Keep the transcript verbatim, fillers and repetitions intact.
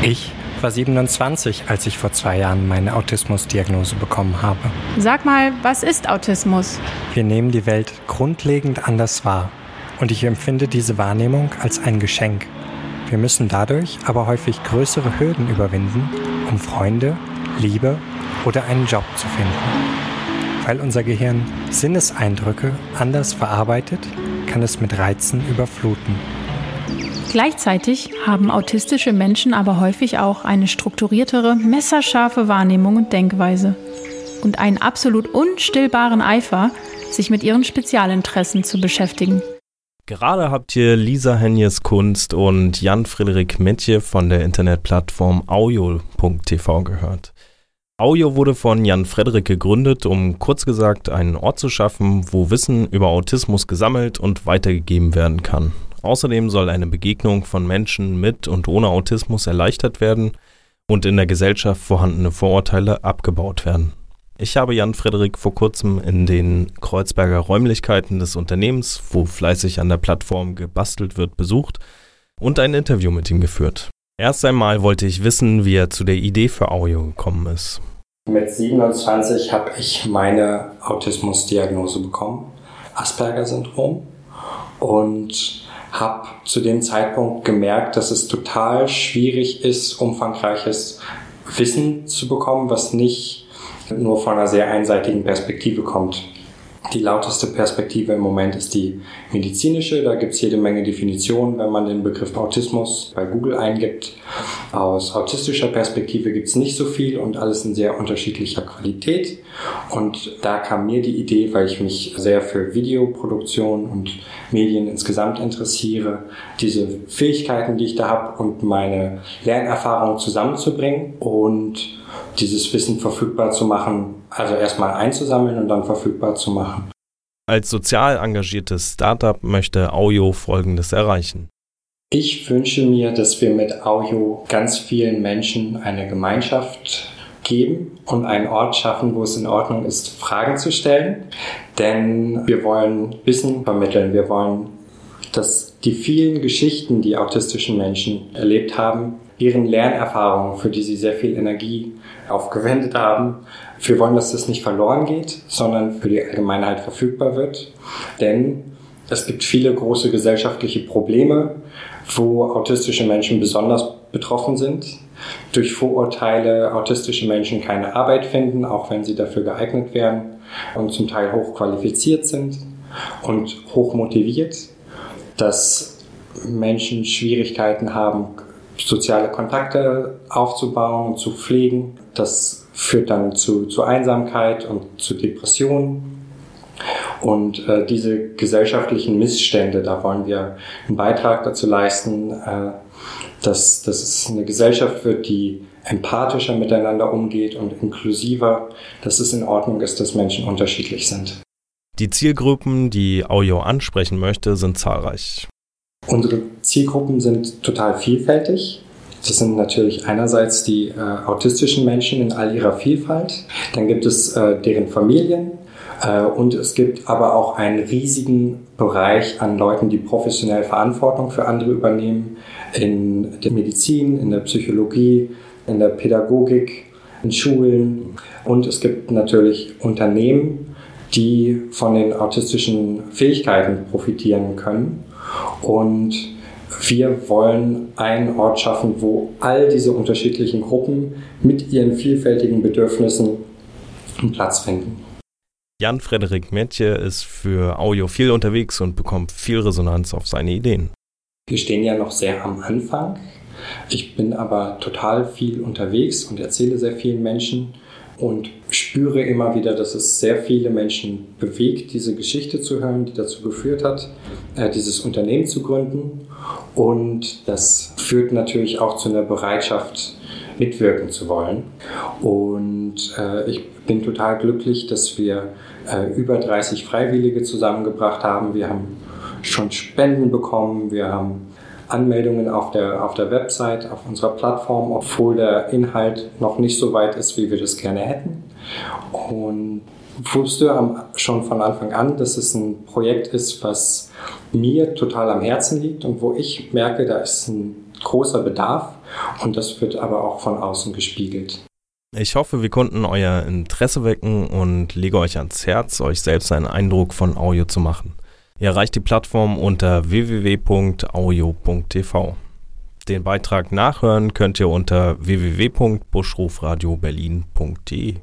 Ich war siebenundzwanzig, als ich vor zwei Jahren meine Autismusdiagnose bekommen habe. Sag mal, was ist Autismus? Wir nehmen die Welt grundlegend anders wahr. Und ich empfinde diese Wahrnehmung als ein Geschenk. Wir müssen dadurch aber häufig größere Hürden überwinden, um Freunde, Liebe oder einen Job zu finden. Weil unser Gehirn Sinneseindrücke anders verarbeitet, kann es mit Reizen überfluten. Gleichzeitig haben autistische Menschen aber häufig auch eine strukturiertere, messerscharfe Wahrnehmung und Denkweise und einen absolut unstillbaren Eifer, sich mit ihren Spezialinteressen zu beschäftigen. Gerade habt ihr Lisa Henjes Kunst und Jan-Frederik Metje von der Internetplattform aujo punkt t v gehört. Aujo wurde von Jan-Frederik gegründet, um kurz gesagt einen Ort zu schaffen, wo Wissen über Autismus gesammelt und weitergegeben werden kann. Außerdem soll eine Begegnung von Menschen mit und ohne Autismus erleichtert werden und in der Gesellschaft vorhandene Vorurteile abgebaut werden. Ich habe Jan-Frederik vor kurzem in den Kreuzberger Räumlichkeiten des Unternehmens, wo fleißig an der Plattform gebastelt wird, besucht und ein Interview mit ihm geführt. Erst einmal wollte ich wissen, wie er zu der Idee für Aujo gekommen ist. Mit siebenundzwanzig habe ich meine Autismusdiagnose bekommen, Asperger-Syndrom, und habe zu dem Zeitpunkt gemerkt, dass es total schwierig ist, umfangreiches Wissen zu bekommen, was nicht nur von einer sehr einseitigen Perspektive kommt. Die lauteste Perspektive im Moment ist die medizinische. Da gibt es jede Menge Definitionen, wenn man den Begriff Autismus bei Google eingibt. Aus autistischer Perspektive gibt es nicht so viel und alles in sehr unterschiedlicher Qualität. Und da kam mir die Idee, weil ich mich sehr für Videoproduktion und Medien insgesamt interessiere, diese Fähigkeiten, die ich da habe und meine Lernerfahrung zusammenzubringen und dieses Wissen verfügbar zu machen, also erstmal einzusammeln und dann verfügbar zu machen. Als sozial engagiertes Startup möchte Aujo Folgendes erreichen. Ich wünsche mir, dass wir mit Aujo ganz vielen Menschen eine Gemeinschaft geben und einen Ort schaffen, wo es in Ordnung ist, Fragen zu stellen. Denn wir wollen Wissen vermitteln. Wir wollen, dass die vielen Geschichten, die autistischen Menschen erlebt haben, ihren Lernerfahrungen, für die sie sehr viel Energie aufgewendet haben. Wir wollen, dass das nicht verloren geht, sondern für die Allgemeinheit verfügbar wird. Denn es gibt viele große gesellschaftliche Probleme, wo autistische Menschen besonders betroffen sind. Durch Vorurteile autistische Menschen keine Arbeit finden, auch wenn sie dafür geeignet werden und zum Teil hochqualifiziert sind und hochmotiviert. Dass Menschen Schwierigkeiten haben, soziale Kontakte aufzubauen und zu pflegen. Das führt dann zu, zu Einsamkeit und zu Depressionen. Und äh, diese gesellschaftlichen Missstände, da wollen wir einen Beitrag dazu leisten, äh, dass, dass es eine Gesellschaft wird, die empathischer miteinander umgeht und inklusiver, dass es in Ordnung ist, dass Menschen unterschiedlich sind. Die Zielgruppen, die Aujo ansprechen möchte, sind zahlreich. Unsere Zielgruppen sind total vielfältig. Das sind natürlich einerseits die äh, autistischen Menschen in all ihrer Vielfalt. Dann gibt es äh, deren Familien. Äh, und es gibt aber auch einen riesigen Bereich an Leuten, die professionell Verantwortung für andere übernehmen. In der Medizin, in der Psychologie, in der Pädagogik, in Schulen. Und es gibt natürlich Unternehmen, die von den autistischen Fähigkeiten profitieren können. Und wir wollen einen Ort schaffen, wo all diese unterschiedlichen Gruppen mit ihren vielfältigen Bedürfnissen einen Platz finden. Jan-Frederik Metje ist für Aujo viel unterwegs und bekommt viel Resonanz auf seine Ideen. Wir stehen ja noch sehr am Anfang. Ich bin aber total viel unterwegs und erzähle sehr vielen Menschen und spüre immer wieder, dass es sehr viele Menschen bewegt, diese Geschichte zu hören, die dazu geführt hat, äh, dieses Unternehmen zu gründen. Und das führt natürlich auch zu einer Bereitschaft, mitwirken zu wollen. Und äh, ich bin total glücklich, dass wir äh, über dreißig Freiwillige zusammengebracht haben. Wir haben schon Spenden bekommen, wir haben Anmeldungen auf der, auf der Website, auf unserer Plattform, obwohl der Inhalt noch nicht so weit ist, wie wir das gerne hätten. Und wusste schon von Anfang an, dass es ein Projekt ist, was mir total am Herzen liegt und wo ich merke, da ist ein großer Bedarf und das wird aber auch von außen gespiegelt. Ich hoffe, wir konnten euer Interesse wecken und lege euch ans Herz, euch selbst einen Eindruck von Aujo zu machen. Ihr erreicht die Plattform unter w w w punkt aujo punkt t v. Den Beitrag nachhören könnt ihr unter w w w punkt buschrufradio berlin punkt d e.